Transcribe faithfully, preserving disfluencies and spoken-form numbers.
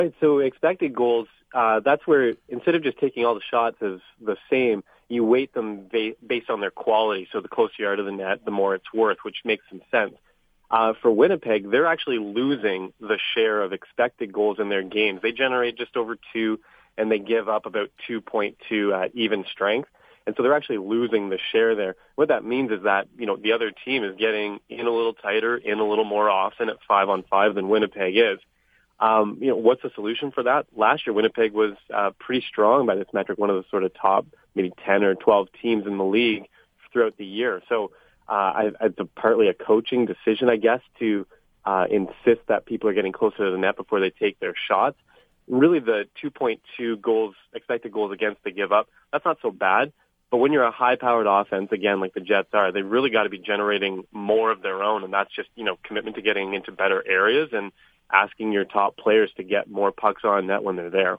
Right, so expected goals, uh, that's where instead of just taking all the shots as the same, you weight them ba- based on their quality. So the closer you are to the net, the more it's worth, which makes some sense. Uh, for Winnipeg, they're actually losing the share of expected goals in their games. They generate just over two, and they give up about two point two at even strength. And so they're actually losing the share there. What that means is that, you know, the other team is getting in a little tighter, in a little more often at five on five than Winnipeg is. Um, you know, what's the solution for that? Last year, Winnipeg was uh, pretty strong by this metric, one of the sort of top maybe ten or twelve teams in the league throughout the year. So uh, I, it's a, partly a coaching decision, I guess, to uh, insist that people are getting closer to the net before they take their shots. Really, the two point two goals, expected goals against they give up, that's not so bad. But when you're a high-powered offense, again, like the Jets are, they really got to be generating more of their own, and that's just, you know, commitment to getting into better areas and asking your top players to get more pucks on net when they're there.